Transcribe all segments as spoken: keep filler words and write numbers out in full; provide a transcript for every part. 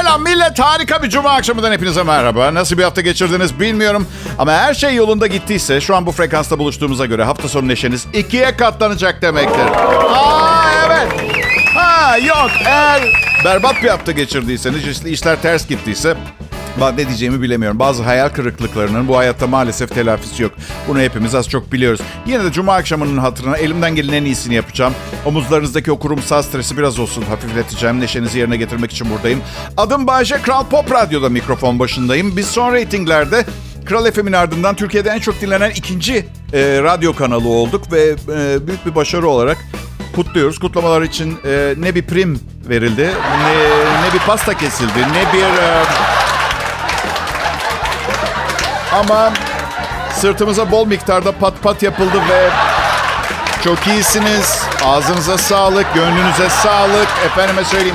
Selam millet, harika bir cuma akşamından hepinize merhaba. Nasıl bir hafta geçirdiniz bilmiyorum. Ama her şey yolunda gittiyse şu an bu frekansta buluştuğumuza göre hafta sonu neşeniz ikiye katlanacak demektir. Aa evet. Ha yok, eğer berbat bir hafta geçirdiyseniz, işler ters gittiyse... Ben ne diyeceğimi bilemiyorum. Bazı hayal kırıklıklarının bu hayatta maalesef telafisi yok. Bunu hepimiz az çok biliyoruz. Yine de cuma akşamının hatırına elimden gelen en iyisini yapacağım. Omuzlarınızdaki o kurumsal stresi biraz olsun hafifleteceğim. Neşenizi yerine getirmek için buradayım. Adım Bayce, Kral Pop Radyo'da mikrofon başındayım. Biz son reytinglerde Kral F M'in ardından Türkiye'de en çok dinlenen ikinci e, radyo kanalı olduk. Ve e, büyük bir başarı olarak kutluyoruz. Kutlamalar için e, ne bir prim verildi, ne, ne bir pasta kesildi, ne bir... E, Ama sırtımıza bol miktarda pat pat yapıldı ve çok iyisiniz. Ağzınıza sağlık, gönlünüze sağlık. Efendime söyleyeyim.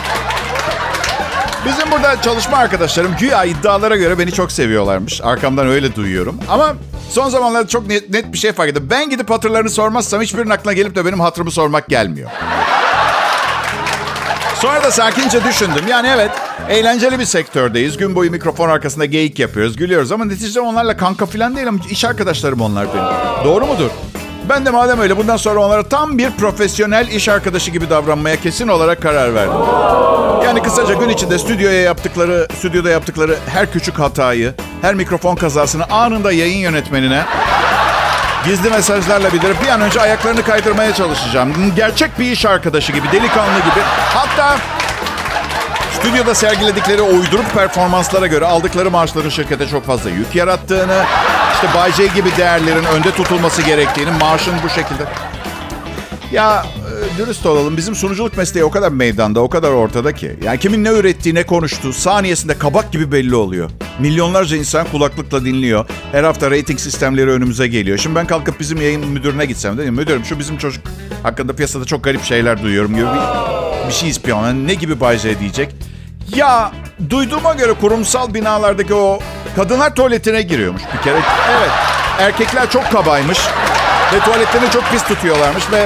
Bizim burada çalışma arkadaşlarım güya iddialara göre beni çok seviyorlarmış. Arkamdan öyle duyuyorum. Ama son zamanlarda çok net, net bir şey fark ettim. Ben gidip hatırlarını sormazsam hiçbirinin aklına gelip de benim hatırımı sormak gelmiyor. Sonra da sakince düşündüm. Yani evet, eğlenceli bir sektördeyiz. Gün boyu mikrofon arkasında geyik yapıyoruz, gülüyoruz. Ama neticede onlarla kanka falan değil ama iş arkadaşlarım onlar benim. Doğru mudur? Ben de madem öyle bundan sonra onlara tam bir profesyonel iş arkadaşı gibi davranmaya kesin olarak karar verdim. Yani kısaca gün içinde stüdyoya yaptıkları, stüdyoda yaptıkları her küçük hatayı, her mikrofon kazasını anında yayın yönetmenine gizli mesajlarla bildirip bir an önce ayaklarını kaydırmaya çalışacağım. Gerçek bir iş arkadaşı gibi, delikanlı gibi. Hatta stüdyoda sergiledikleri uyduruk performanslara göre aldıkları maaşların şirkete çok fazla yük yarattığını, işte Bay J gibi değerlerin önde tutulması gerektiğini, maaşın bu şekilde... Ya dürüst olalım, bizim sunuculuk mesleği o kadar meydanda, o kadar ortada ki. Yani kimin ne ürettiği, ne konuştuğu saniyesinde kabak gibi belli oluyor. Milyonlarca insan kulaklıkla dinliyor. Her hafta reyting sistemleri önümüze geliyor. Şimdi ben kalkıp bizim yayın müdürüne gitsem dedim, müdürüm şu bizim çocuk hakkında piyasada çok garip şeyler duyuyorum gibi bir, bir şey ispiyon. Yani ne gibi Bay J diyecek? Ya duyduğuma göre kurumsal binalardaki o kadınlar tuvaletine giriyormuş bir kere. Evet, erkekler çok kabaymış ve tuvaletlerini çok pis tutuyorlarmış ve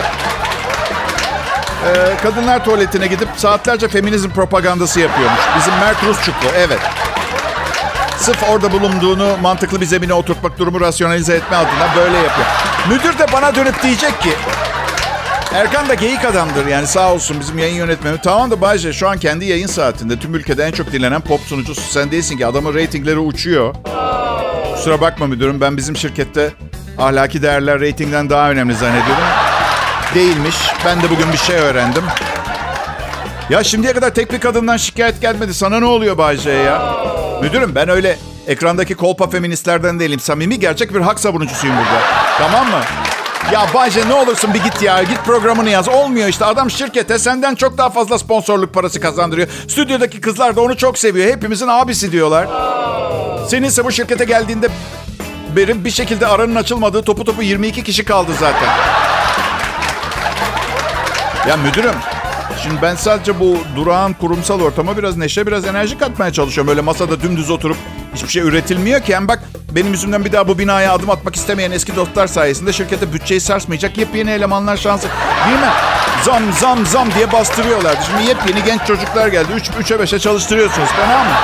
Ee, kadınlar tuvaletine gidip saatlerce feminizm propagandası yapıyormuş. Bizim Mert Rusçuklu, evet. Sırf orada bulunduğunu mantıklı bir zemine oturtmak, durumu rasyonalize etme adına böyle yapıyor. Müdür de bana dönüp diyecek ki... Erkan da geyik adamdır yani, sağ olsun bizim yayın yönetmeni. Tamam da Bayce, şu an kendi yayın saatinde tüm ülkede en çok dinlenen pop sunucusu sen değilsin ki. Adamın reytingleri uçuyor. Kusura bakma müdürüm, ben bizim şirkette ahlaki değerler reytingden daha önemli zannediyorum. Değilmiş. Ben de bugün bir şey öğrendim. Ya şimdiye kadar tek bir kadından şikayet gelmedi. Sana ne oluyor Bayce ya? Müdürüm, ben öyle ekrandaki kolpa feministlerden değilim. Samimi, gerçek bir hak savunucusuyum burada. Tamam mı? Ya Bayce ne olursun bir git ya. Git programını yaz. Olmuyor işte. Adam şirkete senden çok daha fazla sponsorluk parası kazandırıyor. Stüdyodaki kızlar da onu çok seviyor. Hepimizin abisi diyorlar. Seninse bu şirkete geldiğinde beri bir şekilde aranın açılmadığı topu topu yirmi iki kişi kaldı zaten. Ya müdürüm, şimdi ben sadece bu durağan kurumsal ortama biraz neşe, biraz enerji katmaya çalışıyorum. Öyle masada dümdüz oturup hiçbir şey üretilmiyor ki. Hem bak, benim yüzümden bir daha bu binaya adım atmak istemeyen eski dostlar sayesinde şirkete bütçeyi sarsmayacak yepyeni elemanlar şansı. Değil mi? Zam zam zam diye bastırıyorlardı. Şimdi yepyeni genç çocuklar geldi. Üç, üçe beşe çalıştırıyorsunuz. Fena mı?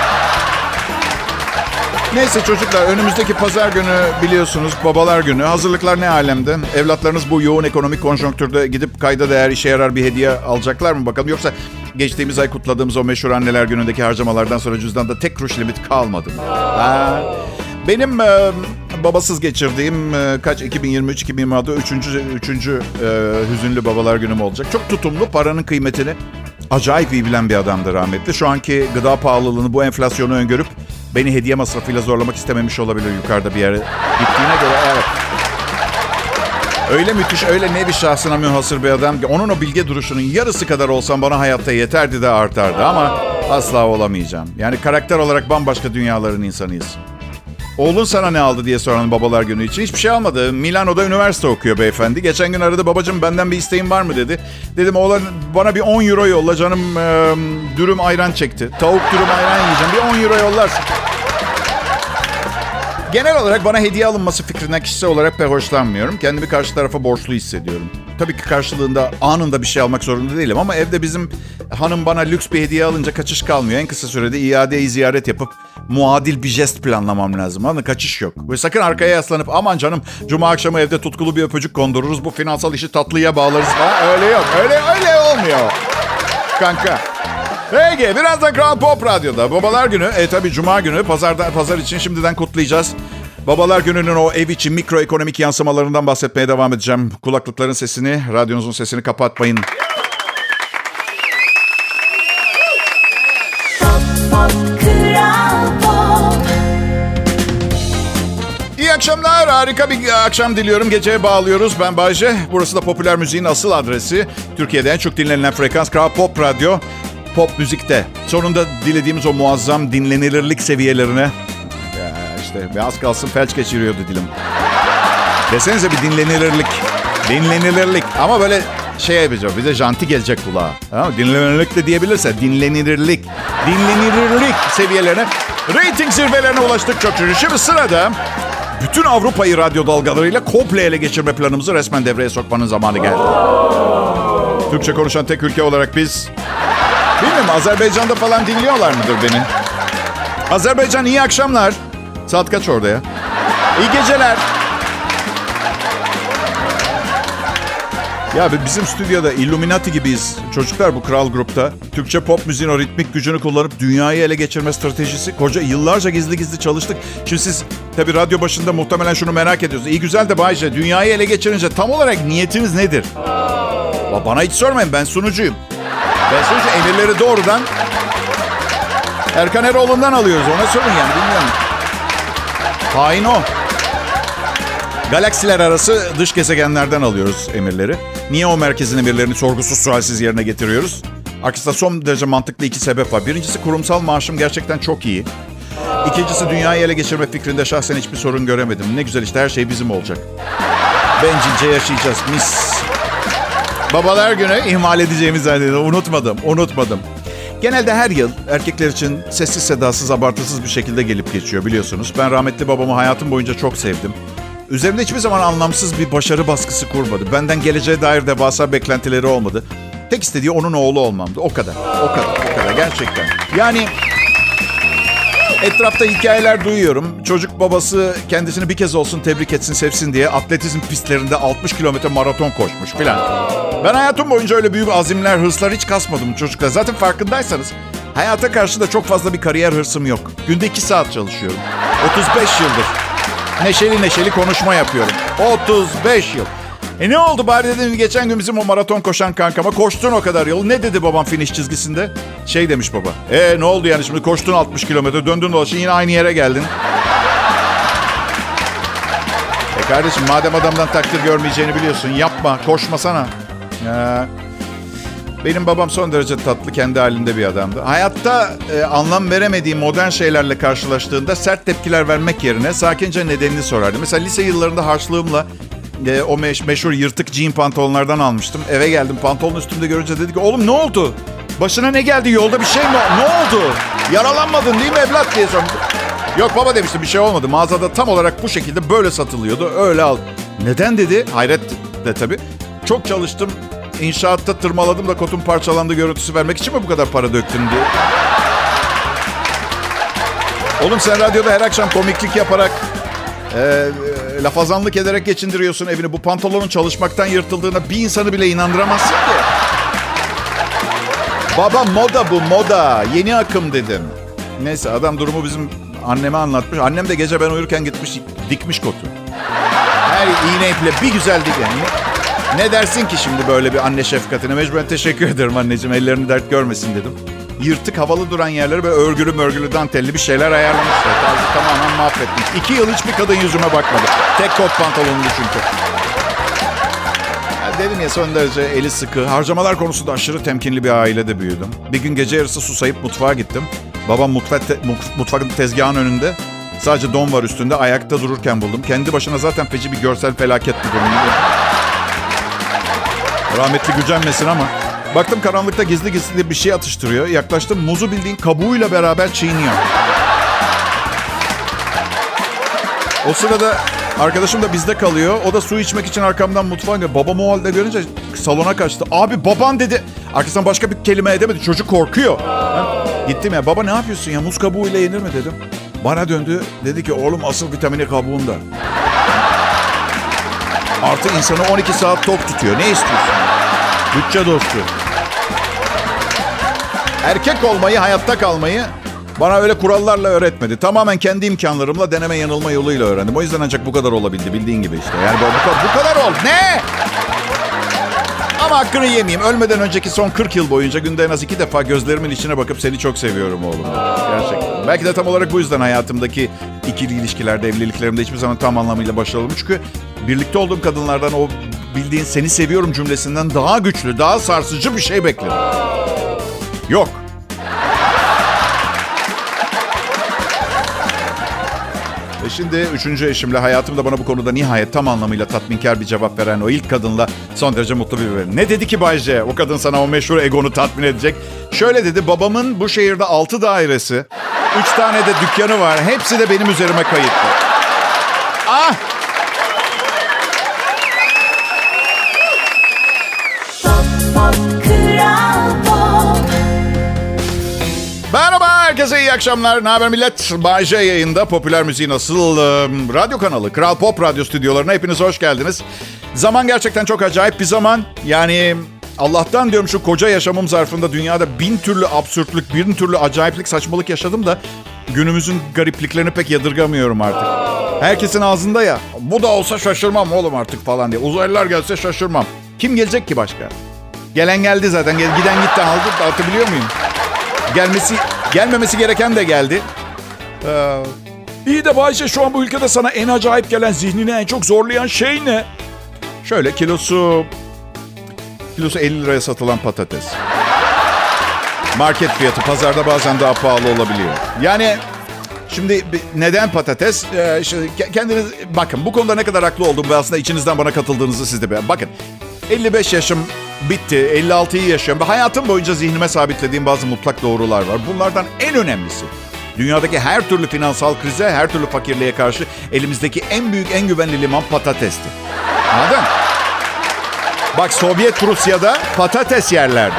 Neyse çocuklar, önümüzdeki pazar günü biliyorsunuz babalar günü. Hazırlıklar ne alemde? Evlatlarınız bu yoğun ekonomik konjonktürde gidip kayda değer, işe yarar bir hediye alacaklar mı bakalım? Yoksa geçtiğimiz ay kutladığımız o meşhur anneler günündeki harcamalardan sonra cüzdanda tek kuruş limit kalmadı mı? Ha. Benim e, babasız geçirdiğim e, kaç iki bin yirmi üç iki bin yirmi altı üçüncü üçüncü e, hüzünlü babalar günüm olacak. Çok tutumlu, paranın kıymetini acayip iyi bilen bir adamdı rahmetli. Şu anki gıda pahalılığını, bu enflasyonu öngörüp beni hediye masrafıyla zorlamak istememiş olabilir yukarıda bir yere gittiğine göre. Evet. Öyle müthiş, öyle nevi şahsına münhasır bir adam ki onun o bilge duruşunun yarısı kadar olsam bana hayatta yeterdi de artardı ama asla olamayacağım. Yani karakter olarak bambaşka dünyaların insanıyız. Oğlun sana ne aldı diye soran babalar günü için hiçbir şey almadı. Milano'da üniversite okuyor beyefendi. Geçen gün aradı, babacığım benden bir isteğin var mı dedi. Dedim oğlan bana bir on euro yolla canım, e, dürüm ayran çekti. Tavuk dürüm ayran yiyeceğim, bir on euro yollarsın. Genel olarak bana hediye alınması fikrinden kişisel olarak pek hoşlanmıyorum. Kendimi karşı tarafa borçlu hissediyorum. Tabii ki karşılığında anında bir şey almak zorunda değilim. Ama evde bizim hanım bana lüks bir hediye alınca kaçış kalmıyor. En kısa sürede iadeyi ziyaret yapıp muadil bir jest planlamam lazım. Anladın? Kaçış yok. Ve sakın arkaya yaslanıp aman canım cuma akşamı evde tutkulu bir öpücük kondururuz. Bu finansal işi tatlıya bağlarız falan. Öyle yok. Öyle, öyle olmuyor. Kanka. Peki birazdan Kral Pop Radyo'da. Babalar Günü. E tabii Cuma günü. Pazarda, pazar için şimdiden kutlayacağız. Babalar Günü'nün o ev içi mikroekonomik yansımalarından bahsetmeye devam edeceğim. Kulaklıkların sesini, radyonuzun sesini kapatmayın. İyi akşamlar. Harika bir akşam diliyorum. Geceye bağlıyoruz. Ben Bayce. Burası da popüler müziğin asıl adresi. Türkiye'de en çok dinlenilen frekans Kral Pop Radyo. Pop müzikte. Sonunda dilediğimiz o muazzam dinlenilirlik seviyelerine... Ya işte az kalsın felç geçiriyordu dilim. Desenize bir dinlenilirlik. Dinlenilirlik. Ama böyle şey yapacağım. Bize janti gelecek kulağa. Tamam, dinlenilirlik de diyebilirse. Dinlenilirlik. Dinlenilirlik seviyelerine. Rating zirvelerine ulaştık çok şükür. Şimdi sırada bütün Avrupa'yı radyo dalgalarıyla komple ele geçirme planımızı resmen devreye sokmanın zamanı geldi. Türkçe konuşan tek ülke olarak biz... Bilmiyorum, Azerbaycan'da falan dinliyorlar mıdır beni? Azerbaycan iyi akşamlar. Saat kaç orada ya? İyi geceler. Ya bizim stüdyoda Illuminati gibiyiz. Çocuklar bu kral grupta. Türkçe pop müziğin o ritmik gücünü kullanıp dünyayı ele geçirme stratejisi. Koca yıllarca gizli gizli çalıştık. Şimdi siz tabii radyo başında muhtemelen şunu merak ediyorsunuz. İyi güzel de Bayce, dünyayı ele geçirince tam olarak niyetiniz nedir? Bana hiç sormayın, ben sunucuyum. Ben sunucu, emirleri doğrudan Erkan Eroğlu'ndan alıyoruz. Ona sorun yani, bilmiyorum. Hain o. Galaksiler arası dış gezegenlerden alıyoruz emirleri. Niye o merkezin emirlerini sorgusuz sualsiz yerine getiriyoruz? Arkasında son derece mantıklı iki sebep var. Birincisi, kurumsal maaşım gerçekten çok iyi. İkincisi, dünyayı ele geçirme fikrinde şahsen hiçbir sorun göremedim. Ne güzel işte, her şey bizim olacak. Bencilce yaşayacağız, mis. Babalar Günü ihmal edeceğimiz halde unutmadım, unutmadım. Genelde her yıl erkekler için sessiz sedasız, abartısız bir şekilde gelip geçiyor biliyorsunuz. Ben rahmetli babamı hayatım boyunca çok sevdim. Üzerimde hiçbir zaman anlamsız bir başarı baskısı kurmadı. Benden geleceğe dair devasa beklentileri olmadı. Tek istediği onun oğlu olmamdı. O kadar, o kadar, o kadar gerçekten. Yani etrafta hikayeler duyuyorum. Çocuk babası kendisini bir kez olsun tebrik etsin, sevsin diye atletizm pistlerinde altmış kilometre maraton koşmuş filan. Ben hayatım boyunca öyle büyük azimler, hırslar hiç kasmadım çocuklar. Zaten farkındaysanız hayata karşı da çok fazla bir kariyer hırsım yok. Günde iki saat çalışıyorum. otuz beş yıldır. Neşeli neşeli konuşma yapıyorum. otuz beş yıl. E ne oldu bari dedim, geçen gün bizim o maraton koşan kankama, koştun o kadar yol. Ne dedi babam finish çizgisinde? Şey demiş baba. E ne oldu yani, şimdi koştun altmış kilometre, döndün dolaşın yine aynı yere geldin. E kardeşim, madem adamdan takdir görmeyeceğini biliyorsun, yapma, koşmasana. Ya. Benim babam son derece tatlı, kendi halinde bir adamdı. Hayatta e, anlam veremediği modern şeylerle karşılaştığında sert tepkiler vermek yerine sakince nedenini sorardı. Mesela lise yıllarında harçlığımla e, o meş, meşhur yırtık jean pantolonlardan almıştım. Eve geldim, pantolonun üstümde görünce dedi ki, oğlum ne oldu? Başına ne geldi, yolda bir şey mi? Ne oldu? Yaralanmadın değil mi evlat diye sordum. Yok baba demiştim, bir şey olmadı. Mağazada tam olarak bu şekilde böyle satılıyordu. Öyle al. Neden dedi? Hayret de tabii. Çok çalıştım. İnşaatta tırmaladım da kotum parçalandı görüntüsü vermek için mi bu kadar para döktün diye. Oğlum sen radyoda her akşam komiklik yaparak, e, lafazanlık ederek geçindiriyorsun evini. Bu pantolonun çalışmaktan yırtıldığına bir insanı bile inandıramazsın ki. Baba moda bu, moda. Yeni akım dedim. Neyse, adam durumu bizim anneme anlatmış. Annem de gece ben uyurken gitmiş dikmiş kotu. Her iğne iple bir güzel dik yani. Ne dersin ki şimdi böyle bir anne şefkatine? Mecburen teşekkür ederim anneciğim, ellerini dert görmesin dedim. Yırtık havalı duran yerleri böyle örgülü mörgülü dantelli bir şeyler ayarlamışlar. Tarzı tamamen mahvetmiş. İki yıl hiçbir kadın yüzüme bakmadı. Tek kot pantolonlu çünkü. Ya dedim ya, son derece eli sıkı. Harcamalar konusunda aşırı temkinli bir ailede büyüdüm. Bir gün gece yarısı susayıp mutfağa gittim. Babam mutfak te- mutfakın tezgahın önünde. Sadece don var üstünde, ayakta dururken buldum. Kendi başına zaten feci bir görsel felaket bir durum. Rahmetli gücenmesin ama. Baktım karanlıkta gizli gizli bir şey atıştırıyor. Yaklaştım, muzu bildiğin kabuğuyla beraber çiğniyor. O sırada arkadaşım da bizde kalıyor. O da su içmek için arkamdan mutfağa geliyor. Babamı o halde görünce salona kaçtı. Abi baban dedi. Arkasından başka bir kelime edemedi. Çocuk korkuyor. Ha? Gittim ya. Baba ne yapıyorsun ya? Muz kabuğuyla yenir mi dedim. Bana döndü. Dedi ki oğlum asıl vitamini kabuğunda. Artı insanı on iki saat tok tutuyor. Ne istiyorsun? Bütçe dostu. Erkek olmayı, hayatta kalmayı bana öyle kurallarla öğretmedi. Tamamen kendi imkanlarımla deneme yanılma yoluyla öğrendim. O yüzden ancak bu kadar olabildi. Bildiğin gibi işte. Yani bu, bu, bu kadar ol. Ne? Ama hakkını yemeyeyim. Ölmeden önceki son kırk yıl boyunca günde en az iki defa gözlerimin içine bakıp seni çok seviyorum oğlum. Gerçekten. Belki de tam olarak bu yüzden hayatımdaki ikili ilişkilerde, evliliklerimde hiçbir zaman tam anlamıyla başarılı olmadım. Çünkü birlikte olduğum kadınlardan o bildiğin seni seviyorum cümlesinden daha güçlü, daha sarsıcı bir şey bekledim. Yok. Ve şimdi üçüncü eşimle hayatımda bana bu konuda nihayet tam anlamıyla tatminkar bir cevap veren o ilk kadınla son derece mutlu bir bölüm. Ne dedi ki Bay J? O kadın sana o meşhur egonu tatmin edecek. Şöyle dedi, babamın bu şehirde altı dairesi, üç tane de dükkanı var. Hepsi de benim üzerime kayıtlı. Ah! Merhaba herkese, iyi akşamlar. Ne haber millet? Bay J yayında. Popüler müziğin asıl e, radyo kanalı Kral Pop Radyo stüdyolarına hepiniz hoş geldiniz. Zaman gerçekten çok acayip bir zaman. Yani Allah'tan diyorum şu koca yaşamım zarfında dünyada bin türlü absürtlük, bin türlü acayiplik, saçmalık yaşadım da günümüzün garipliklerini pek yadırgamıyorum artık. Herkesin ağzında ya, bu da olsa şaşırmam oğlum artık falan diye. Uzaylılar gelse şaşırmam. Kim gelecek ki başka? Gelen geldi zaten. Giden gitti, aldı. Anlatabiliyor muyum? Gelmesi, gelmemesi gereken de geldi. Ee, iyi de Bayşe, şu an bu ülkede sana en acayip gelen, zihnini en çok zorlayan şey ne? Şöyle kilosu, kilosu elli liraya satılan patates. Market fiyatı pazarda bazen daha pahalı olabiliyor. Yani şimdi neden patates? Ee, işte kendiniz bakın, bu konuda ne kadar haklı olduğumu ve aslında içinizden bana katıldığınızı siz de beğen. Bakın, elli beş yaşım bitti, elli altıyı yaşıyorum ve hayatım boyunca zihnime sabitlediğim bazı mutlak doğrular var. Bunlardan en önemlisi, dünyadaki her türlü finansal krize, her türlü fakirliğe karşı elimizdeki en büyük, en güvenli liman patatesti. Anladın? Bak, Sovyet Rusya'da patates yerlerdi.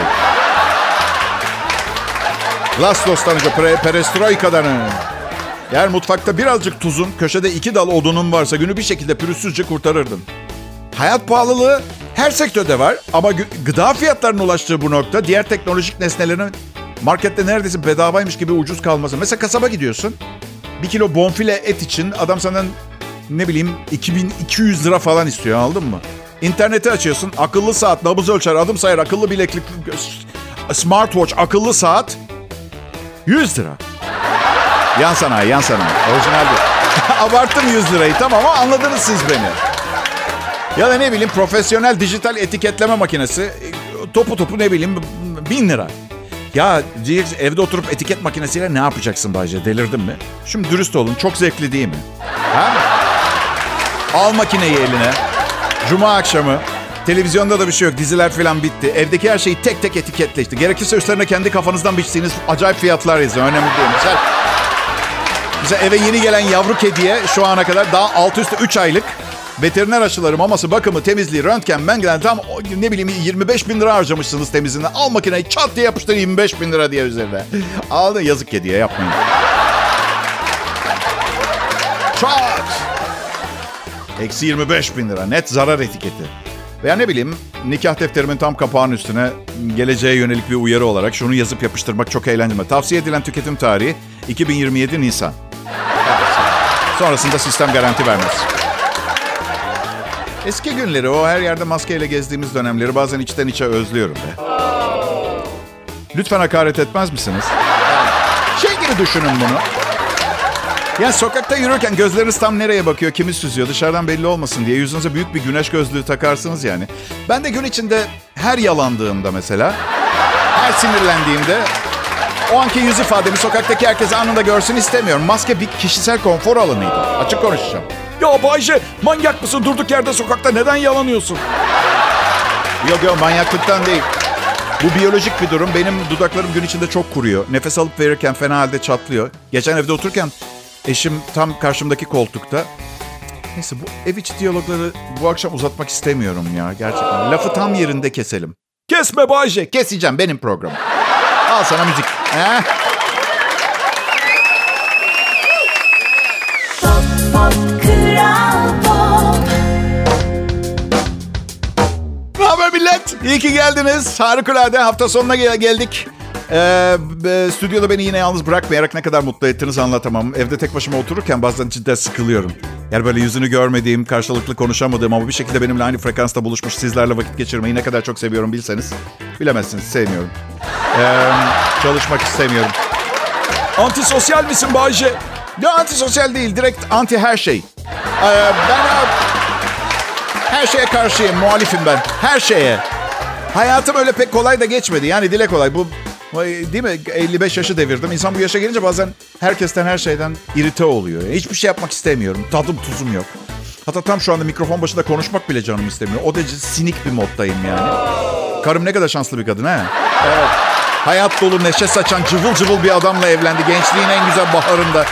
Glasnost'tan önce, Perestroika'dan önce. Eğer mutfakta birazcık tuzun, köşede iki dal odunun varsa günü bir şekilde pürüzsüzce kurtarırdın. Hayat pahalılığı her sektörde var ama gıda fiyatlarının ulaştığı bu nokta, diğer teknolojik nesnelerin markette neredeyse bedavaymış gibi ucuz kalması. Mesela kasaba gidiyorsun, bir kilo bonfile et için adam senden ne bileyim iki bin iki yüz lira falan istiyor, anladın mı? İnterneti açıyorsun, akıllı saat, nabız ölçer, adım sayar, akıllı bileklik, smartwatch, akıllı saat yüz lira. Yan sanayi, yan sanayi. Orijinal bir. Abarttım yüz lirayı, tamam, ama anladınız siz beni. Ya da ne bileyim profesyonel dijital etiketleme makinesi, topu topu ne bileyim bin lira. Ya evde oturup etiket makinesiyle ne yapacaksın Bayce? Delirdin mi? Şimdi dürüst olun, çok zevkli değil mi? Ha? Al makineyi eline. Cuma akşamı. Televizyonda da bir şey yok. Diziler falan bitti. Evdeki her şeyi tek tek etiketle işte. Gerekirse üstlerine kendi kafanızdan biçtiğiniz acayip fiyatlar yazıyor. Önemli değil. Mesela, mesela eve yeni gelen yavru kediye şu ana kadar daha altı üstü üç aylık veteriner aşıları, maması, bakımı, temizliği, röntgen, mengelen tam ne bileyim yirmi beş bin lira harcamışsınız temizliğine. Al makineyi çat diye yapıştır yirmi beş bin lira diye üzerine. Al da yazık kediye, yapmayın. Çat! Eksi yirmi beş bin lira. Net zarar etiketi. Veya ne bileyim nikah defterimin tam kapağının üstüne geleceğe yönelik bir uyarı olarak şunu yazıp yapıştırmak çok eğlenceli. Tavsiye edilen tüketim tarihi iki bin yirmi yedi Nisan. Sonrasında sistem garanti vermez. Eski günleri, o her yerde maskeyle gezdiğimiz dönemleri bazen içten içe özlüyorum be. Lütfen hakaret etmez misiniz? Şey gibi düşünün bunu. Yani sokakta yürürken gözleriniz tam nereye bakıyor, kimi süzüyor, dışarıdan belli olmasın diye yüzünüze büyük bir güneş gözlüğü takarsınız yani. Ben de gün içinde her yalandığımda mesela, her sinirlendiğimde o anki yüz ifademi sokaktaki herkes anında görsün istemiyorum. Maske bir kişisel konfor alanıydı. Açık konuşacağım. Ya Bayce, manyak mısın? Durduk yerde sokakta neden yalanıyorsun? Yok yok, manyaklıktan değil. Bu biyolojik bir durum. Benim dudaklarım gün içinde çok kuruyor. Nefes alıp verirken fena halde çatlıyor. Geçen evde otururken eşim tam karşımdaki koltukta. Neyse bu ev içi diyalogları bu akşam uzatmak istemiyorum ya gerçekten. Lafı tam yerinde keselim. Kesme Bayce. Keseceğim, benim programım. Al sana müzik. He? Pop, pop, Kral Pop. Ne haber millet? İyi ki geldiniz. Harikulade hafta sonuna gel- geldik. Ee, e, stüdyoda beni yine yalnız bırakmayarak ne kadar mutlu ettiniz anlatamam. Evde tek başıma otururken bazen cidden sıkılıyorum. Yani böyle yüzünü görmediğim, karşılıklı konuşamadığım ama bir şekilde benimle aynı frekansta buluşmuş sizlerle vakit geçirmeyi ne kadar çok seviyorum bilseniz. Bilemezsiniz, sevmiyorum. Ee, çalışmak istemiyorum. Antisosyal misin Bayce? Ya antisosyal değil, direkt anti her şey. Ee, ben her şeye karşıyım, muhalifim ben. Her şeye. Hayatım öyle pek kolay da geçmedi. Yani dile kolay. Bu değil mi? elli beş yaşı devirdim. İnsan bu yaşa gelince bazen herkesten, her şeyden irite oluyor. Hiçbir şey yapmak istemiyorum. Tadım tuzum yok. Hatta tam şu anda mikrofon başında konuşmak bile canım istemiyor. O derece sinik bir moddayım yani. Karım ne kadar şanslı bir kadın ha? Evet. Hayat dolu, neşe saçan, cıvıl cıvıl bir adamla evlendi. Gençliğin en güzel baharında.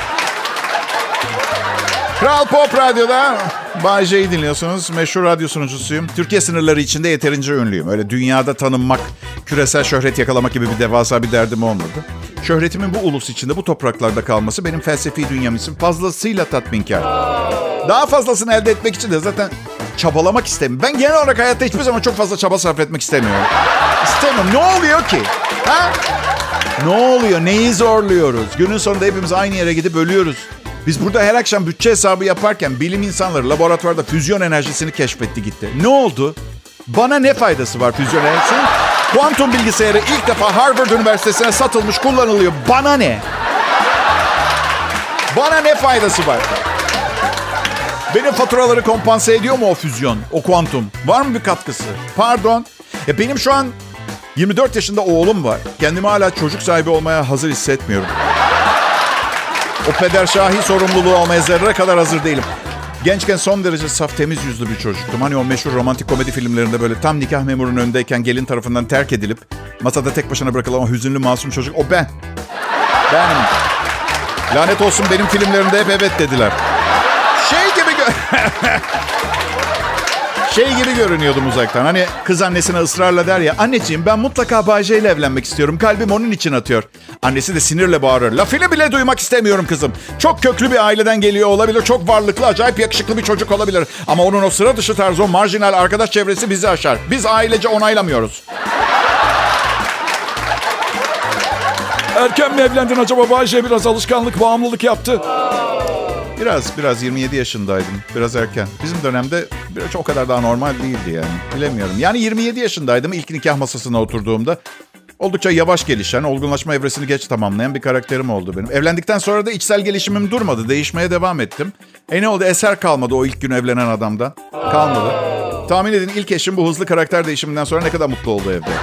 Kral Pop Radyo'da Bay J'yi dinliyorsunuz. Meşhur radyo sunucusuyum. Türkiye sınırları içinde yeterince ünlüyüm. Öyle dünyada tanınmak, küresel şöhret yakalamak gibi bir devasa bir derdim olmadı. Şöhretimin bu ulus içinde, bu topraklarda kalması benim felsefi dünyam için fazlasıyla tatminkar. Daha fazlasını elde etmek için de zaten çabalamak istemiyorum. Ben genel olarak hayatta hiçbir zaman çok fazla çaba sarf etmek istemiyorum. İstemiyorum. Ne oluyor ki? Ha? Ne oluyor? Neyi zorluyoruz? Günün sonunda hepimiz aynı yere gidip ölüyoruz. Biz burada her akşam bütçe hesabı yaparken bilim insanları laboratuvarda füzyon enerjisini keşfetti gitti. Ne oldu? Bana ne faydası var füzyon enerjisinin? Kuantum bilgisayarı ilk defa Harvard Üniversitesi'ne satılmış, kullanılıyor. Bana ne? Bana ne faydası var? Benim faturaları kompanse ediyor mu o füzyon, o kuantum? Var mı bir katkısı? Pardon. Ya benim şu an yirmi dört yaşında oğlum var. Kendimi hala çocuk sahibi olmaya hazır hissetmiyorum. O pederşahi sorumluluğu almaya zerre kadar hazır değilim. Gençken son derece saf, temiz yüzlü bir çocuktum. Hani o meşhur romantik komedi filmlerinde böyle tam nikah memurunun önündeyken gelin tarafından terk edilip masada tek başına bırakılan o hüzünlü masum çocuk. O ben. Benim. Lanet olsun, benim filmlerimde hep evet dediler. Şey gibi gö- Şey gibi görünüyordum uzaktan. Hani kız annesine ısrarla der ya, anneciğim ben mutlaka Bay J ile evlenmek istiyorum. Kalbim onun için atıyor. Annesi de sinirle bağırır. Lafını bile duymak istemiyorum kızım. Çok köklü bir aileden geliyor olabilir. Çok varlıklı, acayip yakışıklı bir çocuk olabilir. Ama onun o sıra dışı tarzı, o marjinal arkadaş çevresi bizi aşar. Biz ailece onaylamıyoruz. Erken mi evlendin acaba Bay J? Biraz alışkanlık, bağımlılık yaptı. Biraz, biraz yirmi yedi yaşındaydım. Biraz erken. Bizim dönemde biraz o kadar daha normal değildi yani. Bilemiyorum. Yani yirmi yedi yaşındaydım ilk nikah masasına oturduğumda. Oldukça yavaş gelişen, olgunlaşma evresini geç tamamlayan bir karakterim oldu benim. Evlendikten sonra da içsel gelişimim durmadı. Değişmeye devam ettim. E ne oldu? Eser kalmadı o ilk gün evlenen adamda. Kalmadı. Tahmin edin, ilk eşim bu hızlı karakter değişiminden sonra ne kadar mutlu oldu evde.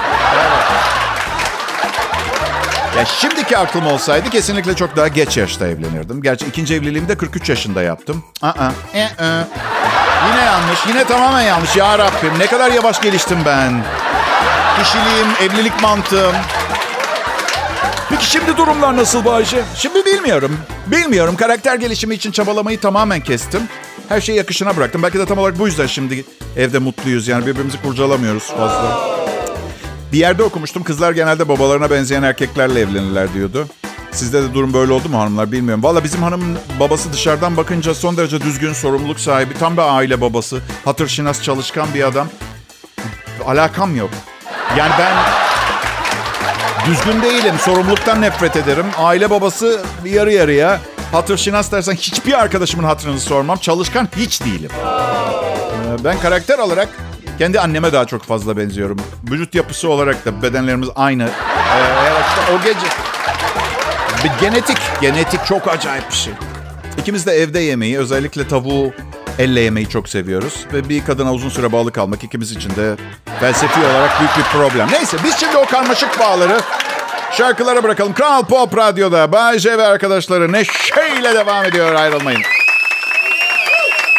Ya şimdiki aklım olsaydı kesinlikle çok daha geç yaşta evlenirdim. Gerçi ikinci evliliğimi de kırk üç yaşında yaptım. Aa, e, e. Yine yanlış, yine tamamen yanlış. Ya Rabbim, ne kadar yavaş geliştim ben. Kişiliğim, evlilik mantığım. Peki şimdi durumlar nasıl Bayce? Şimdi bilmiyorum. Bilmiyorum. Karakter gelişimi için çabalamayı tamamen kestim. Her şeyi akışına bıraktım. Belki de tam olarak bu yüzden şimdi evde mutluyuz. Yani birbirimizi kurcalamıyoruz fazla. Bir yerde okumuştum. Kızlar genelde babalarına benzeyen erkeklerle evlenirler diyordu. Sizde de durum böyle oldu mu hanımlar bilmiyorum. Valla bizim hanımın babası dışarıdan bakınca son derece düzgün, sorumluluk sahibi. Tam bir aile babası. Hatırşinas, çalışkan bir adam. Alakam yok. Yani ben düzgün değilim. Sorumluluktan nefret ederim. Aile babası yarı yarıya. Hatırşinas dersen hiçbir arkadaşımın hatırını sormam. Çalışkan hiç değilim. Ben karakter olarak kendi anneme daha çok fazla benziyorum. Vücut yapısı olarak da bedenlerimiz aynı. Ee, işte o gece... Bir genetik, genetik çok acayip bir şey. İkimiz de evde yemeği, özellikle tavuğu elle yemeyi çok seviyoruz. Ve bir kadına uzun süre bağlı kalmak ikimiz için de felsefi olarak büyük bir problem. Neyse, biz şimdi o karmaşık bağları şarkılara bırakalım. Kral Pop Radyo'da Bay J ve arkadaşları neşeyle devam ediyor, ayrılmayın.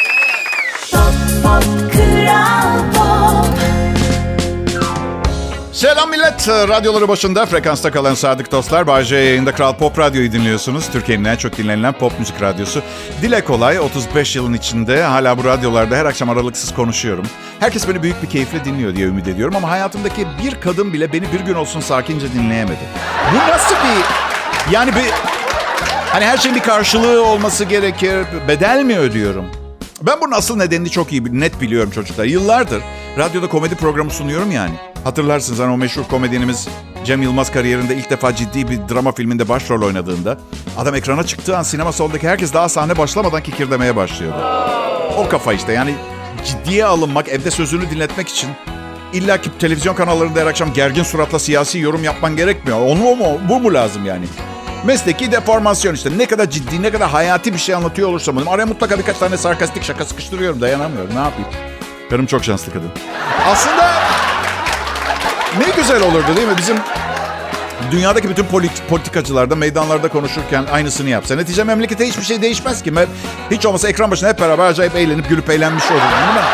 Pop, pop, Kral Pop. Selam millet. Radyoları başında frekansta kalan sadık dostlar. Bay J yayında Kral Pop Radyo'yu dinliyorsunuz. Türkiye'nin en çok dinlenilen pop müzik radyosu. Dile kolay otuz beş yılın içinde hala bu radyolarda her akşam aralıksız konuşuyorum. Herkes beni büyük bir keyifle dinliyor diye ümit ediyorum. Ama hayatımdaki bir kadın bile beni bir gün olsun sakince dinleyemedi. Bu nasıl bir... Yani bir... Hani her şeyin bir karşılığı olması gerekir. Bedel mi ödüyorum? Ben bunun asıl nedenini çok iyi, net biliyorum çocuklar. Yıllardır radyoda komedi programı sunuyorum yani. Hatırlarsınız hani o meşhur komedyenimiz Cem Yılmaz kariyerinde ilk defa ciddi bir drama filminde başrol oynadığında adam ekrana çıktığı an sinema salonundaki herkes daha sahne başlamadan kikirdemeye başlıyordu. O kafa işte, yani ciddiye alınmak, evde sözünü dinletmek için illa ki televizyon kanallarında her akşam gergin suratla siyasi yorum yapman gerekmiyor. Onu mu, bu mu lazım yani? Mesleki deformasyon işte. Ne kadar ciddi, ne kadar hayati bir şey anlatıyor olursam olayım. Araya mutlaka birkaç tane sarkastik şaka sıkıştırıyorum. Dayanamıyorum. Ne yapayım? Karım çok şanslı kadın. Aslında ne güzel olurdu değil mi? Bizim dünyadaki bütün politik, politikacılar da meydanlarda konuşurken aynısını yapsa. Netice memlekete hiçbir şey değişmez ki. Hiç olmasa ekran başına hep beraber acayip eğlenip gülüp eğlenmiş olurdu değil mi?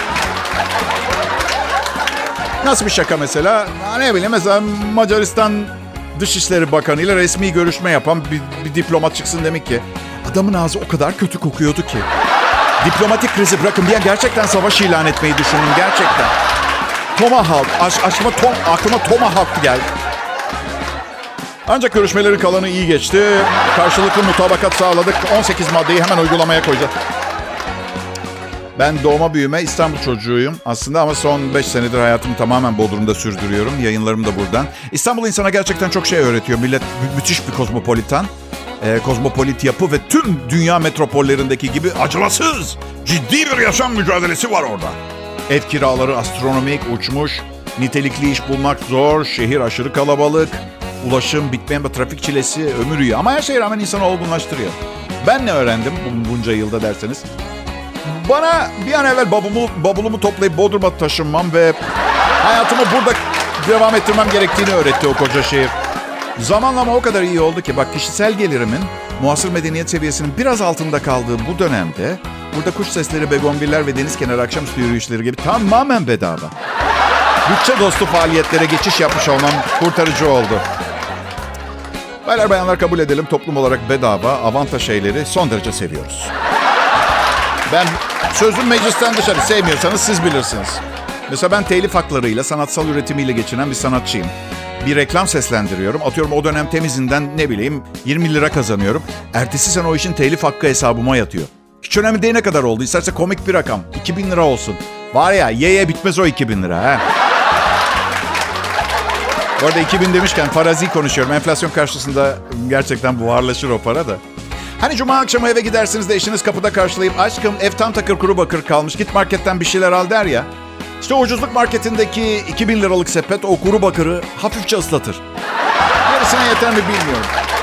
Nasıl bir şaka mesela? Ne bileyim mesela Macaristan Dışişleri Bakanı ile resmi görüşme yapan bir, bir diplomat çıksın demek ki. Adamın ağzı o kadar kötü kokuyordu ki. Diplomatik krizi bırakın, bir an gerçekten savaş ilan etmeyi düşünün gerçekten. Tomahawk, aş, aşkıma tom, aklıma Tomahawk geldi. Ancak görüşmelerin kalanı iyi geçti. Karşılıklı mutabakat sağladık. on sekiz maddeyi hemen uygulamaya koyacağız. Ben doğma büyüme İstanbul çocuğuyum aslında ama son beş senedir hayatımı tamamen Bodrum'da sürdürüyorum. Yayınlarım da buradan. İstanbul insana gerçekten çok şey öğretiyor. Millet mü- müthiş bir kozmopolitan. Ee, kozmopolit yapı ve tüm dünya metropollerindeki gibi acımasız, ciddi bir yaşam mücadelesi var orada. Ev kiraları astronomik uçmuş. Nitelikli iş bulmak zor. Şehir aşırı kalabalık. Ulaşım bitmeyen bir trafik çilesi ömür yiyor. Ama her şeye rağmen insanı olgunlaştırıyor. Ben ne öğrendim bunca yılda derseniz? Bana bir an evvel bavulumu, bavulumu toplayıp Bodrum'a taşınmam ve hayatımı burada devam ettirmem gerektiğini öğretti o koca şehir. Zamanla ama o kadar iyi oldu ki bak, kişisel gelirimin muasır medeniyet seviyesinin biraz altında kaldığı bu dönemde burada kuş sesleri, begonviller ve deniz kenarı akşamüstü yürüyüşleri gibi tamamen bedava bütçe dostu faaliyetlere geçiş yapmış olmam kurtarıcı oldu. Baylar bayanlar, kabul edelim, toplum olarak bedava avantaj şeyleri son derece seviyoruz. Ben sözüm meclisten dışarı, sevmiyorsanız siz bilirsiniz. Mesela ben telif haklarıyla, sanatsal üretimiyle geçinen bir sanatçıyım. Bir reklam seslendiriyorum. Atıyorum o dönem temizinden ne bileyim yirmi lira kazanıyorum. Ertesi sene o işin telif hakkı hesabıma yatıyor. Hiç önemli değil ne kadar oldu. İsterse komik bir rakam. iki bin lira olsun. Var ya, ye ye bitmez o iki bin lira. He. Bu arada iki bin demişken farazi konuşuyorum. Enflasyon karşısında gerçekten buharlaşır o para da. Hani cuma akşamı eve gidersiniz de eşiniz kapıda karşılayıp aşkım ev tam takır kuru bakır kalmış, git marketten bir şeyler al der ya. İşte ucuzluk marketindeki iki bin liralık sepet o kuru bakırı hafifçe ıslatır. Gerisine yeter mi bilmiyorum.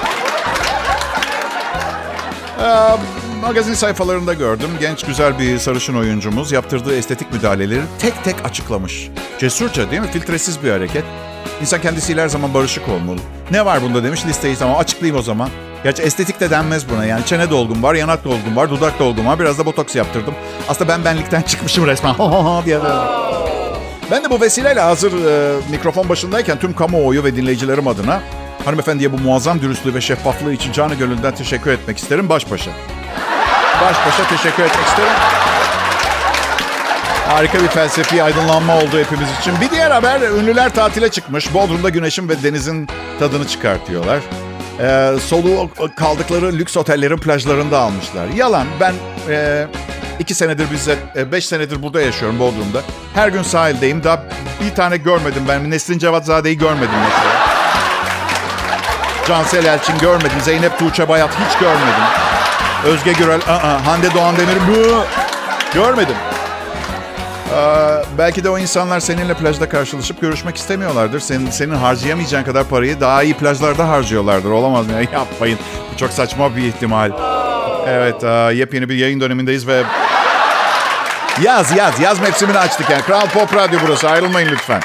Ee, magazin sayfalarında gördüm. Genç güzel bir sarışın oyuncumuz yaptırdığı estetik müdahaleleri tek tek açıklamış. Cesurca değil mi? Filtresiz bir hareket. İnsan kendisiyle her zaman barışık olmalı. Ne var bunda demiş, listeyi tamam açıklayayım o zaman. Gerçi estetik de denmez buna yani. Çene dolgum var, yanak dolgum var, dudak dolgum var. Biraz da botoks yaptırdım. Aslında ben benlikten çıkmışım resmen. diye böyle. Ben de bu vesileyle hazır e, mikrofon başındayken tüm kamuoyu ve dinleyicilerim adına hanımefendiye bu muazzam dürüstlüğü ve şeffaflığı için canı gönülden teşekkür etmek isterim. Baş başa. Baş başa teşekkür etmek isterim. Harika bir felsefi aydınlanma oldu hepimiz için. Bir diğer haber, ünlüler tatile çıkmış. Bodrum'da güneşin ve denizin tadını çıkartıyorlar. Ee, soluğu kaldıkları lüks otellerin plajlarında almışlar. Yalan. Ben e, iki senedir bize, e, beş senedir burada yaşıyorum Bodrum'da. Her gün sahildeyim. Daha bir tane görmedim ben. Nesrin Cevatzade'yi görmedim mesela. Cansel Elçin görmedim. Zeynep Tuğçe Bayat hiç görmedim. Özge Gürel, ı-ı. Hande Doğan Demir, bu görmedim. Ee, belki de o insanlar seninle plajda karşılaşıp görüşmek istemiyorlardır. Senin, senin harcayamayacağın kadar parayı daha iyi plajlarda harcıyorlardır. Olamaz mı? Ya, yapmayın. Bu çok saçma bir ihtimal. Evet, e, yepyeni bir yayın dönemindeyiz ve... Yaz, yaz. Yaz mevsimini açtık yani. Kral Pop Radyo burası. Ayrılmayın lütfen.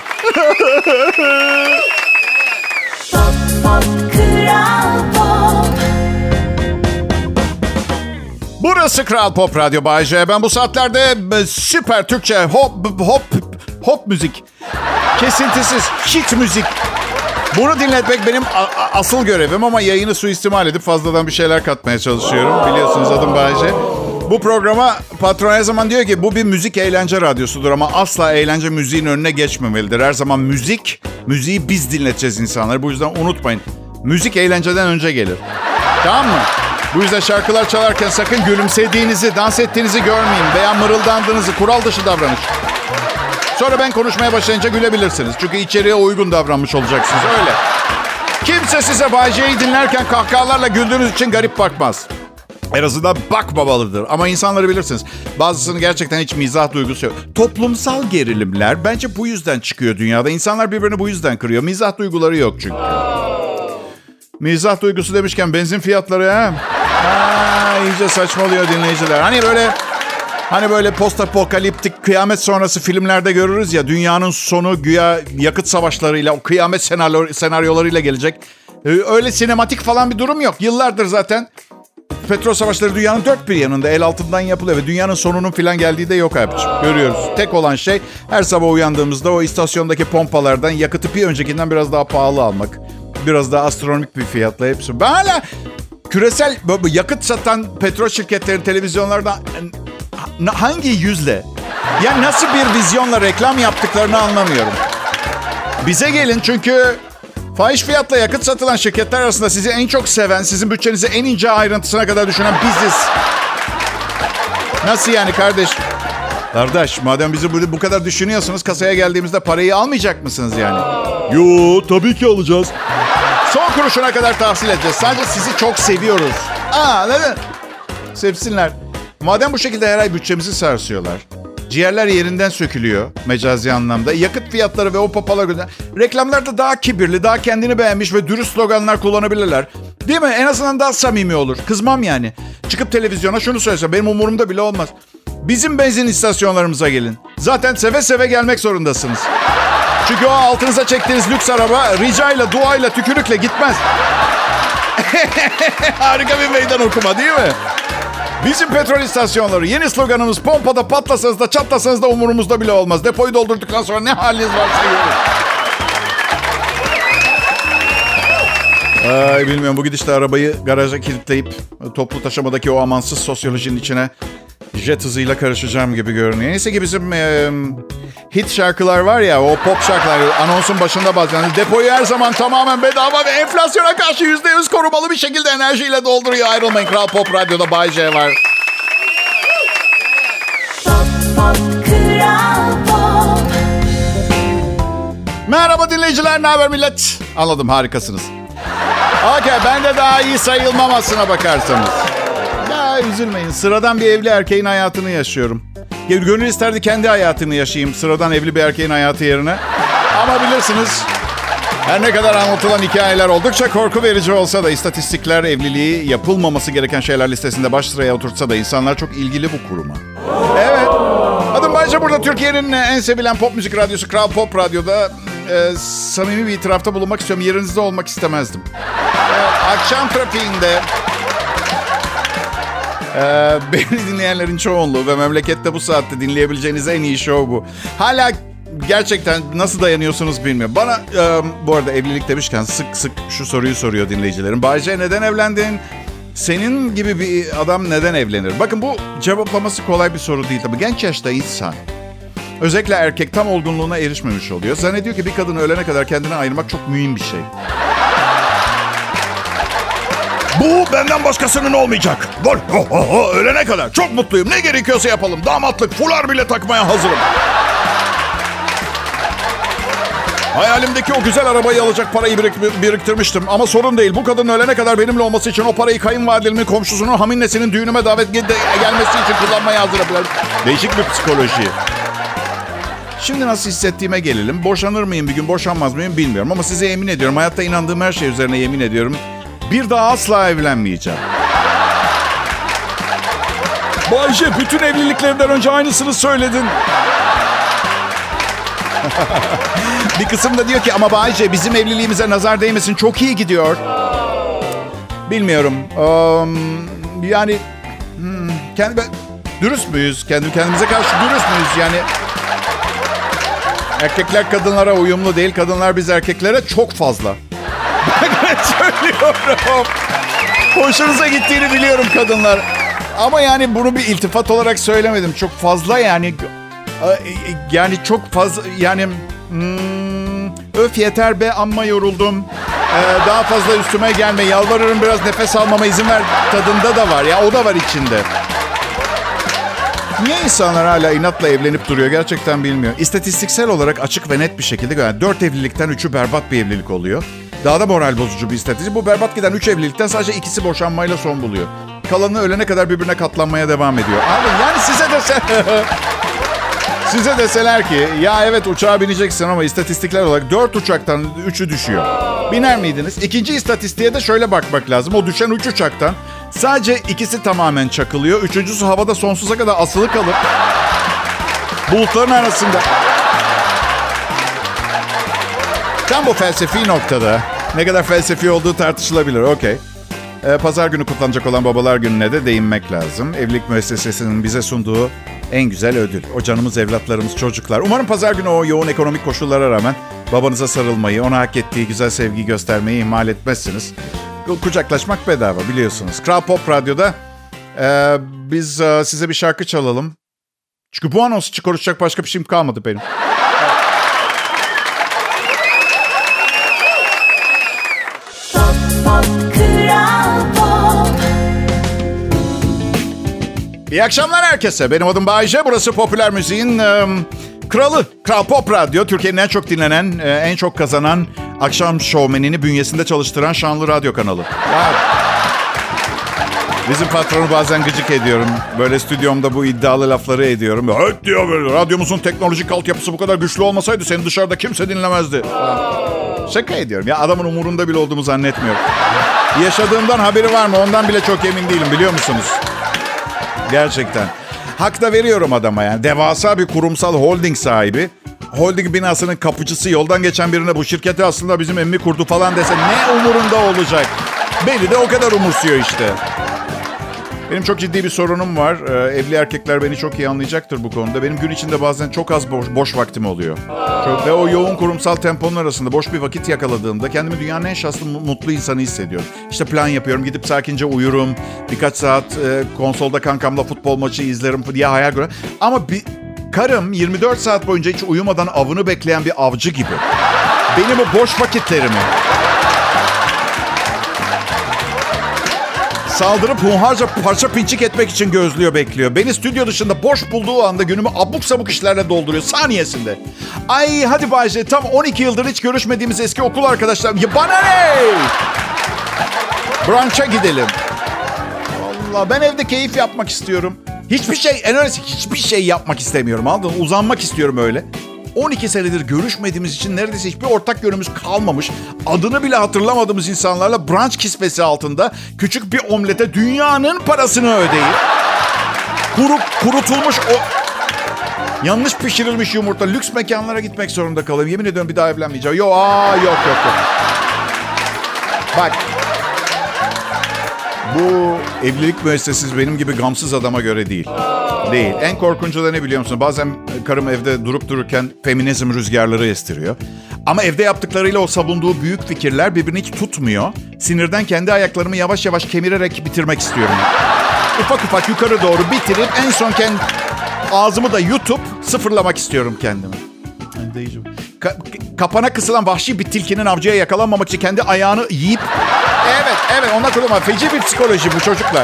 Pop, pop, Kral Pop. Burası Kral Pop Radyo Bay J. Ben bu saatlerde süper Türkçe hop hop hop müzik. Kesintisiz hit müzik. Bunu dinletmek benim a- a- asıl görevim ama yayını suistimal edip fazladan bir şeyler katmaya çalışıyorum. Biliyorsunuz adım Bayece. Bu programa patron her zaman diyor ki bu bir müzik eğlence radyosudur ama asla eğlence müziğin önüne geçmemelidir. Her zaman müzik, müziği biz dinleteceğiz insanları. Bu yüzden unutmayın. Müzik eğlenceden önce gelir. Tamam mı? Bu yüzden şarkılar çalarken sakın gülümsediğinizi, dans ettiğinizi görmeyin veya mırıldandığınızı, kural dışı davranış. Sonra ben konuşmaya başlayınca gülebilirsiniz. Çünkü içeriye uygun davranmış olacaksınız, öyle. Kimse size Bay J'yi dinlerken kahkahalarla güldüğünüz için garip bakmaz. En azından bakmamalıdır. Ama insanları bilirsiniz. Bazısının gerçekten hiç mizah duygusu yok. Toplumsal gerilimler bence bu yüzden çıkıyor dünyada. İnsanlar birbirini bu yüzden kırıyor. Mizah duyguları yok çünkü. Mizah duygusu demişken benzin fiyatları ha. Ha, iyice saçmalıyor dinleyiciler. Hani böyle hani böyle post apokaliptik kıyamet sonrası filmlerde görürüz ya, dünyanın sonu güya yakıt savaşlarıyla, o kıyamet senaryo, senaryolarıyla gelecek. Öyle sinematik falan bir durum yok. Yıllardır zaten petrol savaşları dünyanın dört bir yanında el altından yapılıyor ve dünyanın sonunun falan geldiği de yok abiciğim. Görüyoruz. Tek olan şey her sabah uyandığımızda o istasyondaki pompalardan yakıtı bir öncekinden biraz daha pahalı almak. Biraz daha astronomik bir fiyatla hepsi. Ben hala küresel yakıt satan petrol şirketleri televizyonlarda hangi yüzle, ya nasıl bir vizyonla reklam yaptıklarını anlamıyorum. Bize gelin çünkü fahiş fiyatla yakıt satılan şirketler arasında sizi en çok seven, sizin bütçenizi en ince ayrıntısına kadar düşünen biziz. Nasıl yani kardeş? Kardeş, madem bizi bu, bu kadar düşünüyorsunuz, kasaya geldiğimizde parayı almayacak mısınız yani? Yo, tabii ki alacağız. Son kuruşuna kadar tahsil edeceğiz. Sadece sizi çok seviyoruz. Aa, neden? Sevsinler. Madem bu şekilde her ay bütçemizi sarsıyorlar, ciğerler yerinden sökülüyor mecazi anlamda. Yakıt fiyatları ve o papalar gönder. Reklamlarda daha kibirli, daha kendini beğenmiş ve dürüst sloganlar kullanabilirler. Değil mi? En azından daha samimi olur. Kızmam yani. Çıkıp televizyona şunu söylesem benim umurumda bile olmaz. Bizim benzin istasyonlarımıza gelin. Zaten seve seve gelmek zorundasınız. Çünkü o altınıza çektiğiniz lüks araba ricayla, duayla, tükürükle gitmez. Harika bir meydan okuma değil mi? Bizim petrol istasyonları. Yeni sloganımız pompada patlasanız da çatlasanız da umurumuzda bile olmaz. Depoyu doldurduktan sonra ne haliniz varsa görün. Ay bilmiyorum, bu gidişle arabayı garaja kilitleyip toplu taşımadaki o amansız sosyolojinin içine jet hızıyla karışacağım gibi görünüyor. Neyse ki bizim e, hit şarkılar var ya, o pop şarkılar anonsun başında bazen depoyu her zaman tamamen bedava ve enflasyona karşı yüzde yüz korumalı bir şekilde enerjiyle dolduruyor. Ayrılmayın, Kral Pop Radyo'da Bay J var. Pop, pop, Kral Pop. Merhaba dinleyiciler, ne haber millet? Anladım, harikasınız. Okey, ben de daha iyi sayılmam aslına bakarsanız. Ya üzülmeyin, sıradan bir evli erkeğin hayatını yaşıyorum. Gönül isterdi kendi hayatını yaşayayım sıradan evli bir erkeğin hayatı yerine. Ama bilirsiniz, her ne kadar anlatılan hikayeler oldukça korku verici olsa da, istatistikler evliliği yapılmaması gereken şeyler listesinde baş sıraya oturtsa da insanlar çok ilgili bu kuruma. Evet, adım Bayce, burada Türkiye'nin en sevilen pop müzik radyosu Kral Pop Radyo'da e, samimi bir itirafta bulunmak istiyorum. Yerinizde olmak istemezdim. E, akşam trafiğinde Ee, beni dinleyenlerin çoğunluğu ve memlekette bu saatte dinleyebileceğiniz en iyi show bu. Hala gerçekten nasıl dayanıyorsunuz bilmiyorum. Bana e, bu arada evlilik demişken sık sık şu soruyu soruyor dinleyicilerim. Bayce, neden evlendin? Senin gibi bir adam neden evlenir? Bakın, bu cevaplaması kolay bir soru değil tabii. Genç yaşta insan, özellikle erkek, tam olgunluğuna erişmemiş oluyor. Zannediyor ki bir kadın ölene kadar kendine ayırmak çok mühim bir şey. Bu benden başkasının olmayacak. Var. Oh, oh, oh, ölene kadar çok mutluyum. Ne gerekiyorsa yapalım. Damatlık, fular bile takmaya hazırım. Hayalimdeki o güzel arabayı alacak parayı birik- biriktirmiştim. Ama sorun değil. Bu kadın ölene kadar benimle olması için o parayı kayınvalidelimin, komşusunun, haminnesinin düğünüme davet gelmesi için kullanmaya hazırım. Değişik bir psikoloji. Şimdi nasıl hissettiğime gelelim. Boşanır mıyım bir gün, boşanmaz mıyım bilmiyorum. Ama size yemin ediyorum, hayatta inandığım her şey üzerine yemin ediyorum, bir daha asla evlenmeyeceğim. Bayce, bütün evliliklerimden önce aynısını söyledin. Bir kısım da diyor ki ama Bayce, bizim evliliğimize nazar değmesin, çok iyi gidiyor. Bilmiyorum. Um, yani hmm, kendi, ben, dürüst müyüz? Kendi kendimize karşı dürüst müyüz? Yani Erkekler kadınlara uyumlu değil. Kadınlar biz erkeklere çok fazla. Ben söylüyorum. Hoşunuza gittiğini biliyorum kadınlar. Ama yani bunu bir iltifat olarak söylemedim. Çok fazla yani. Yani çok fazla yani. Hmm, öf yeter be, amma yoruldum. Ee, daha fazla üstüme gelme. Yalvarırım biraz nefes almama izin ver tadında da var. Ya o da var içinde. Niye insanlar hala inatla evlenip duruyor gerçekten bilmiyorum. İstatistiksel olarak açık ve net bir şekilde yani dört evlilikten üçü berbat bir evlilik oluyor. Daha da moral bozucu bir istatistik. Bu berbat giden üç evlilikten sadece ikisi boşanmayla son buluyor. Kalanı ölene kadar birbirine katlanmaya devam ediyor. Abi yani size dese... size deseler ki ya evet uçağa bineceksin ama istatistikler olarak dört uçaktan üçü düşüyor. Biner miydiniz? İkinci istatistiğe de şöyle bakmak lazım. O düşen üç uçaktan sadece ikisi tamamen çakılıyor. Üçüncüsü havada sonsuza kadar asılı kalıp bulutların arasında. Tam bu felsefi noktada ne kadar felsefi olduğu tartışılabilir. Okey. Ee, Pazar günü kutlanacak olan Babalar Günü'ne de değinmek lazım. Evlilik müessesesinin bize sunduğu en güzel ödül. O canımız, evlatlarımız, çocuklar. Umarım pazar günü o yoğun ekonomik koşullara rağmen babanıza sarılmayı, ona hak ettiği güzel sevgiyi göstermeyi ihmal etmezsiniz. Kucaklaşmak bedava biliyorsunuz. Kral Pop Radyo'da e, biz e, size bir şarkı çalalım. Çünkü bu anons için konuşacak başka bir şeyim kalmadı benim. İyi akşamlar herkese. Benim adım Bayce. Burası popüler müziğin e, kralı. Kral Pop Radyo. Türkiye'nin en çok dinlenen, e, en çok kazanan akşam şovmenini bünyesinde çalıştıran şanlı radyo kanalı. Ya, bizim patronu bazen gıcık ediyorum. Böyle stüdyomda bu iddialı lafları ediyorum. Evet diyor böyle. Radyomuzun teknolojik altyapısı bu kadar güçlü olmasaydı seni dışarıda kimse dinlemezdi. Şaka ediyorum. Ya adamın umurunda bile olduğumu zannetmiyorum. Yaşadığımdan haberi var mı? Ondan bile çok emin değilim, biliyor musunuz? Gerçekten. Hak da veriyorum adama yani. Devasa bir kurumsal holding sahibi. Holding binasının kapıcısı yoldan geçen birine bu şirketi aslında bizim emmi kurdu falan dese ne umurunda olacak? Beni de o kadar umursuyor işte. Benim çok ciddi bir sorunum var. Ee, evli erkekler beni çok iyi anlayacaktır bu konuda. Benim gün içinde bazen çok az boş, boş vaktim oluyor. Çok, ve o yoğun kurumsal temponun arasında boş bir vakit yakaladığımda kendimi dünyanın en şanslı, mutlu insanı hissediyorum. İşte plan yapıyorum, gidip sakince uyurum. Birkaç saat e, konsolda kankamla futbol maçı izlerim diye hayal kuruyorum. Ama bir, karım yirmi dört saat boyunca hiç uyumadan avını bekleyen bir avcı gibi. Benim o boş vakitlerimi saldırıp hunharca parça pinçik etmek için gözlüyor, bekliyor. Beni stüdyo dışında boş bulduğu anda günümü abuk sabuk işlerle dolduruyor saniyesinde. Ay hadi Bayce, tam on iki yıldır hiç görüşmediğimiz eski okul arkadaşlarım. Ya bana ne? Brunch'a gidelim. Allah, ben evde keyif yapmak istiyorum. Hiçbir şey, en önemlisi hiçbir şey yapmak istemiyorum. Anladın mı? Uzanmak istiyorum öyle. on iki senedir görüşmediğimiz için neredeyse hiçbir ortak yönümüz kalmamış. Adını bile hatırlamadığımız insanlarla brunch kisvesi altında küçük bir omlete dünyanın parasını ödeyip kuru, kurutulmuş o yanlış pişirilmiş yumurta lüks mekanlara gitmek zorunda kalıyorum. Yemin ediyorum bir daha evlenmeyeceğim. Yok, aa, yok, yok, yok. Bak. Bu evlilik müessesesi benim gibi gamsız adama göre değil. Değil. En korkuncu da ne biliyor musun? Bazen karım evde durup dururken feminizm rüzgarları estiriyor. Ama evde yaptıklarıyla o savunduğu büyük fikirler birbirini hiç tutmuyor. Sinirden kendi ayaklarımı yavaş yavaş kemirerek bitirmek istiyorum. Ufak ufak yukarı doğru bitirip en son kendi ağzımı da yutup sıfırlamak istiyorum kendimi. Ka- kapana kısılan vahşi bir tilkinin avcıya yakalanmamak için kendi ayağını yiyip... Evet, evet, ona kurulma. Feci bir psikoloji bu çocuklar.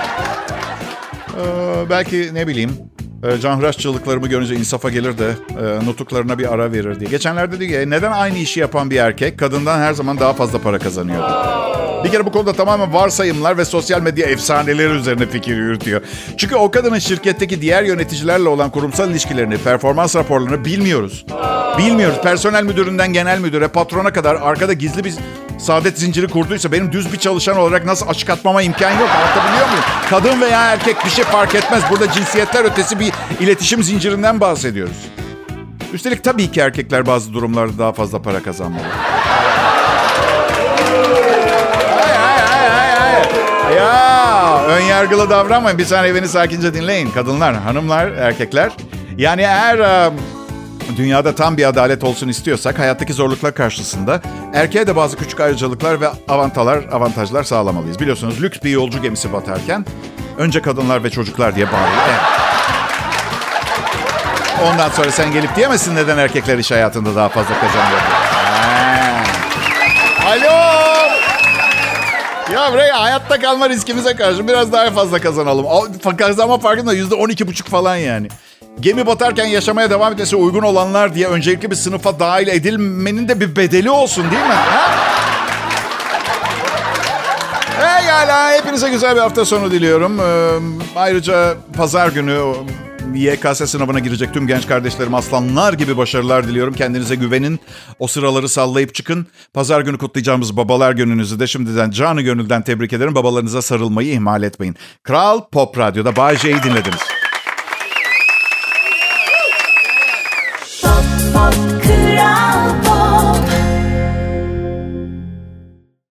Ee, belki ne bileyim, e, canhıraş çığlıklarımı görünce insafa gelir de e, nutuklarına bir ara verir diye. Geçenlerde dedi ki neden aynı işi yapan bir erkek kadından her zaman daha fazla para kazanıyor? Bir kere bu konuda tamamen varsayımlar ve sosyal medya efsaneleri üzerine fikir yürütüyor. Çünkü o kadının şirketteki diğer yöneticilerle olan kurumsal ilişkilerini, performans raporlarını bilmiyoruz. Bilmiyoruz. Personel müdüründen genel müdüre, patrona kadar arkada gizli bir saadet zinciri kurduysa benim düz bir çalışan olarak nasıl açık atmama imkan yok. Anlatabiliyor muyum? Kadın veya erkek bir şey fark etmez. Burada cinsiyetler ötesi bir iletişim zincirinden bahsediyoruz. Üstelik tabii ki erkekler bazı durumlarda daha fazla para kazanmalı. Ya ön yargılı davranmayın. Bir saniye beni sakince dinleyin. Kadınlar, hanımlar, erkekler. Yani eğer dünyada tam bir adalet olsun istiyorsak hayattaki zorluklar karşısında erkeğe de bazı küçük ayrıcalıklar ve avantajlar, avantajlar sağlamalıyız. Biliyorsunuz lüks bir yolcu gemisi batarken önce kadınlar ve çocuklar diye bağırıyor. Evet. Ondan sonra sen gelip diyemezsin neden erkekler iş hayatında daha fazla kazanıyor. Ha. Alo! Ya buraya hayatta kalma riskimize karşı biraz daha fazla kazanalım. Kazanma farkında yüzde on iki buçuk falan yani. Gemi batarken yaşamaya devam etmesi uygun olanlar diye öncelikli bir sınıfa dahil edilmenin de bir bedeli olsun değil mi? Ha? Pekala, hepinize güzel bir hafta sonu diliyorum. Ee, ayrıca pazar günü Y K S sınavına girecek tüm genç kardeşlerim aslanlar gibi başarılar diliyorum. Kendinize güvenin. O sıraları sallayıp çıkın. Pazar günü kutlayacağımız babalar gününüzü de şimdiden canı gönülden tebrik ederim. Babalarınıza sarılmayı ihmal etmeyin. Kral Pop Radyo'da Bay J'yi dinlediniz.